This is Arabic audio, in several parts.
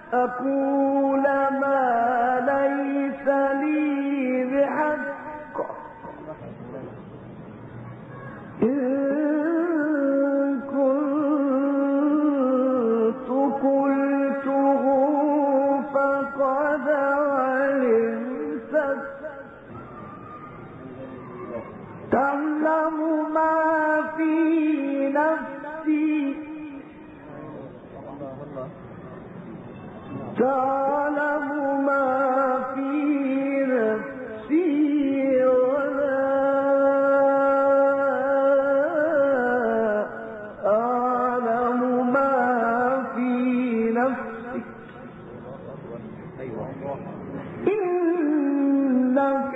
أقول ما ليس لي بحق إن كنت قلته فقد علمته تعلم ما في نفسي تعلم ما في نفسي ولا أعلم ما في نفسك إنك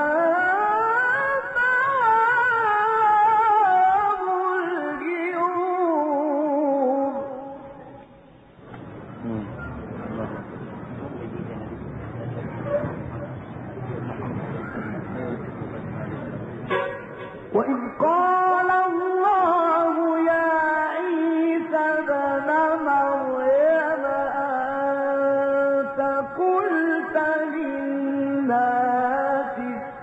وإذ قال الله يا عيسى ابن مريم أنت قلت للناس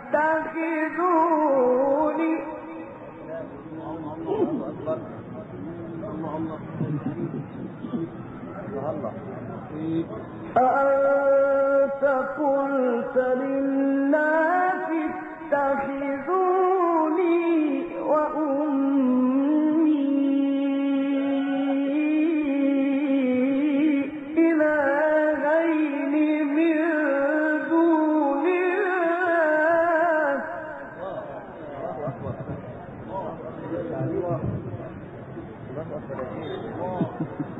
اتخذوني أأنت قلت للناس اتخذوني وأمي إلهين من دون الله